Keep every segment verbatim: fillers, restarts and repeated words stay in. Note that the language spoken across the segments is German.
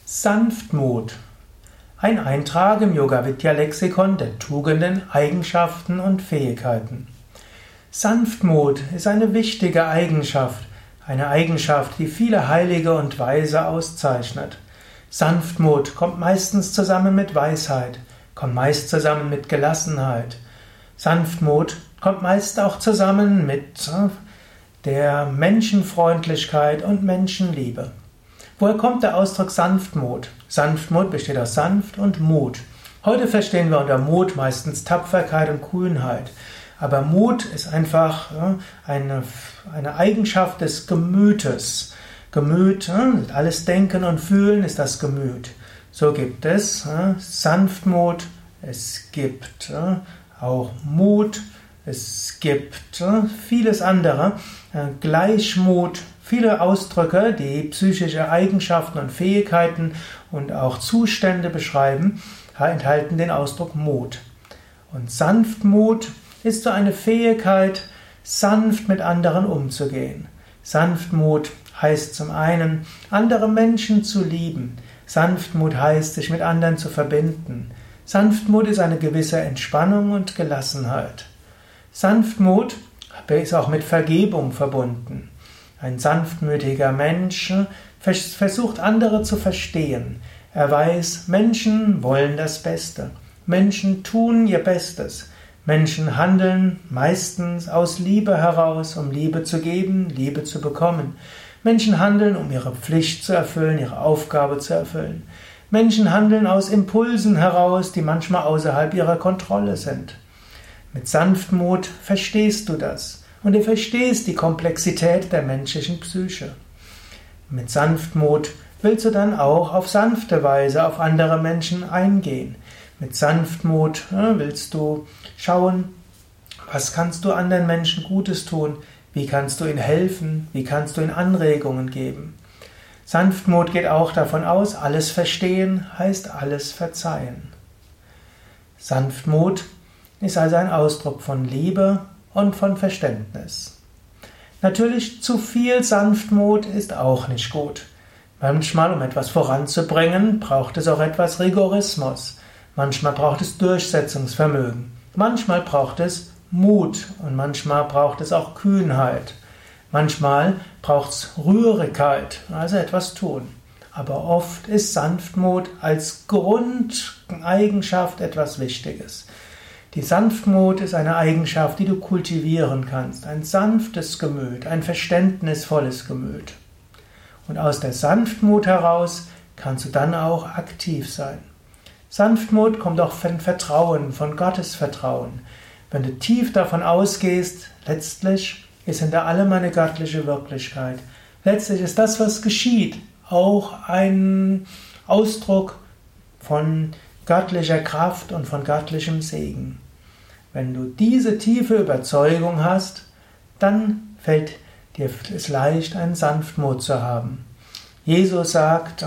Sanftmut. Ein Eintrag im Yoga-Vidya-Lexikon der Tugenden, Eigenschaften und Fähigkeiten. Sanftmut ist eine wichtige Eigenschaft, eine Eigenschaft, die viele Heilige und Weise auszeichnet. Sanftmut kommt meistens zusammen mit Weisheit, kommt meist zusammen mit Gelassenheit. Sanftmut kommt meist auch zusammen mit der Menschenfreundlichkeit und Menschenliebe. Woher kommt der Ausdruck Sanftmut? Sanftmut besteht aus sanft und Mut. Heute verstehen wir unter Mut meistens Tapferkeit und Kühnheit. Aber Mut ist einfach eine, eine Eigenschaft des Gemütes. Gemüt, alles Denken und Fühlen ist das Gemüt. So gibt es Sanftmut, es gibt auch Mut, es gibt vieles andere, Gleichmut, viele Ausdrücke, die psychische Eigenschaften und Fähigkeiten und auch Zustände beschreiben, enthalten den Ausdruck Mut. Und Sanftmut ist so eine Fähigkeit, sanft mit anderen umzugehen. Sanftmut heißt zum einen, andere Menschen zu lieben. Sanftmut heißt, sich mit anderen zu verbinden. Sanftmut ist eine gewisse Entspannung und Gelassenheit. Sanftmut ist auch mit Vergebung verbunden. Ein sanftmütiger Mensch versucht, andere zu verstehen. Er weiß, Menschen wollen das Beste. Menschen tun ihr Bestes. Menschen handeln meistens aus Liebe heraus, um Liebe zu geben, Liebe zu bekommen. Menschen handeln, um ihre Pflicht zu erfüllen, ihre Aufgabe zu erfüllen. Menschen handeln aus Impulsen heraus, die manchmal außerhalb ihrer Kontrolle sind. Mit Sanftmut verstehst du das. Und du verstehst die Komplexität der menschlichen Psyche. Mit Sanftmut willst du dann auch auf sanfte Weise auf andere Menschen eingehen. Mit Sanftmut willst du schauen, was kannst du anderen Menschen Gutes tun, wie kannst du ihnen helfen, wie kannst du ihnen Anregungen geben. Sanftmut geht auch davon aus, alles verstehen heißt alles verzeihen. Sanftmut ist also ein Ausdruck von Liebe und von Verständnis. Natürlich, zu viel Sanftmut ist auch nicht gut. Manchmal, um etwas voranzubringen, braucht es auch etwas Rigorismus. Manchmal braucht es Durchsetzungsvermögen. Manchmal braucht es Mut und manchmal braucht es auch Kühnheit. Manchmal braucht es Rührigkeit, also etwas tun. Aber oft ist Sanftmut als Grundeigenschaft etwas Wichtiges. Die Sanftmut ist eine Eigenschaft, die du kultivieren kannst. Ein sanftes Gemüt, ein verständnisvolles Gemüt. Und aus der Sanftmut heraus kannst du dann auch aktiv sein. Sanftmut kommt auch von Vertrauen, von Gottes Vertrauen. Wenn du tief davon ausgehst, letztlich ist hinter allem eine göttliche Wirklichkeit. Letztlich ist das, was geschieht, auch ein Ausdruck von göttlicher Kraft und von göttlichem Segen. Wenn du diese tiefe Überzeugung hast, dann fällt dir es leicht, einen Sanftmut zu haben. Jesus sagt,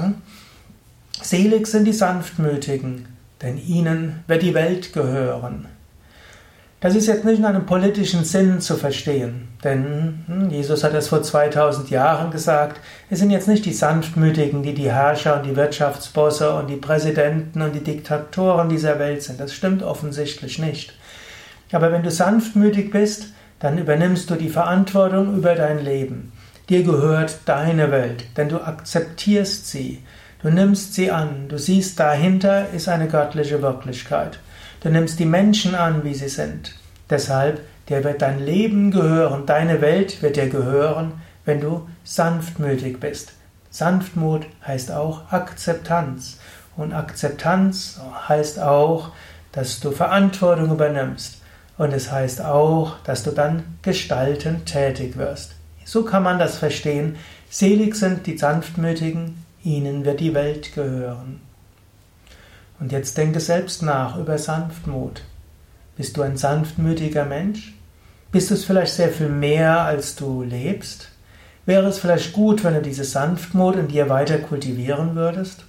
selig sind die Sanftmütigen, denn ihnen wird die Welt gehören. Das ist jetzt nicht in einem politischen Sinn zu verstehen, denn Jesus hat das vor zweitausend Jahren gesagt, es sind jetzt nicht die Sanftmütigen, die die Herrscher und die Wirtschaftsbosse und die Präsidenten und die Diktatoren dieser Welt sind. Das stimmt offensichtlich nicht. Aber wenn du sanftmütig bist, dann übernimmst du die Verantwortung über dein Leben. Dir gehört deine Welt, denn du akzeptierst sie. Du nimmst sie an, du siehst, dahinter ist eine göttliche Wirklichkeit. Du nimmst die Menschen an, wie sie sind. Deshalb, dir wird dein Leben gehören, deine Welt wird dir gehören, wenn du sanftmütig bist. Sanftmut heißt auch Akzeptanz. Und Akzeptanz heißt auch, dass du Verantwortung übernimmst. Und es heißt auch, dass du dann gestaltend tätig wirst. So kann man das verstehen. Selig sind die Sanftmütigen, ihnen wird die Welt gehören. Und jetzt denke selbst nach über Sanftmut. Bist du ein sanftmütiger Mensch? Bist du es vielleicht sehr viel mehr, als du lebst? Wäre es vielleicht gut, wenn du diese Sanftmut in dir weiter kultivieren würdest?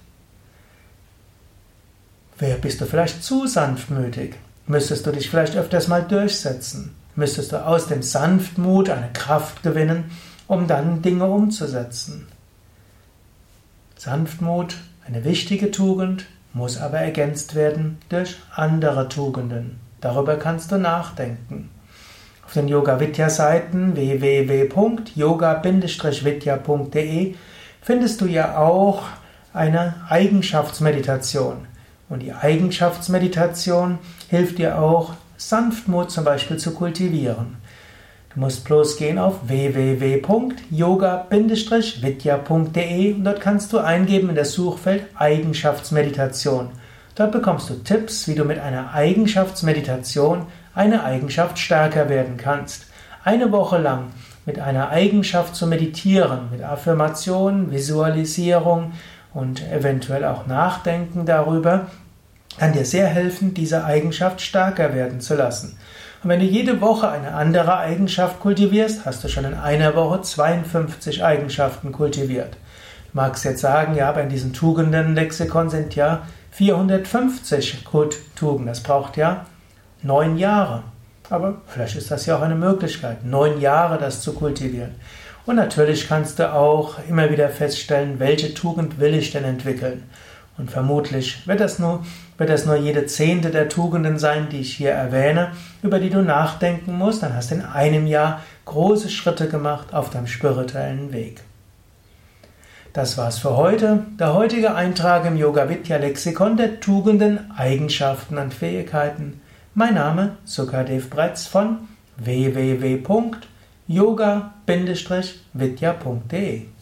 Bist du vielleicht zu sanftmütig? Müsstest du dich vielleicht öfters mal durchsetzen? Müsstest du aus dem Sanftmut eine Kraft gewinnen, um dann Dinge umzusetzen? Sanftmut Eine wichtige Tugend muss aber ergänzt werden durch andere Tugenden. Darüber kannst du nachdenken. Auf den Yoga-Vidya-Seiten w w w punkt yoga vidya punkt d e findest du ja auch eine Eigenschaftsmeditation. Und die Eigenschaftsmeditation hilft dir auch, Sanftmut zum Beispiel zu kultivieren. Du musst bloß gehen auf w w w punkt yoga vidya punkt d e und dort kannst du eingeben in das Suchfeld Eigenschaftsmeditation. Dort bekommst du Tipps, wie du mit einer Eigenschaftsmeditation eine Eigenschaft stärker werden kannst. Eine Woche lang mit einer Eigenschaft zu meditieren, mit Affirmation, Visualisierung und eventuell auch Nachdenken darüber, kann dir sehr helfen, diese Eigenschaft stärker werden zu lassen. Und wenn du jede Woche eine andere Eigenschaft kultivierst, hast du schon in einer Woche zweiundfünfzig Eigenschaften kultiviert. Du magst jetzt sagen, ja, aber in diesem Tugenden-Lexikon sind ja vierhundertfünfzig Tugenden. Das braucht ja neun Jahre. Aber vielleicht ist das ja auch eine Möglichkeit, neun Jahre das zu kultivieren. Und natürlich kannst du auch immer wieder feststellen, welche Tugend will ich denn entwickeln. Und vermutlich wird das nur, wird das nur jede zehnte der Tugenden sein, die ich hier erwähne, über die du nachdenken musst. Dann hast du in einem Jahr große Schritte gemacht auf deinem spirituellen Weg. Das war's für heute. Der heutige Eintrag im Yoga-Vidya-Lexikon der Tugenden, Eigenschaften und Fähigkeiten. Mein Name Sukadev Bretz von w w w punkt yoga vidya punkt d e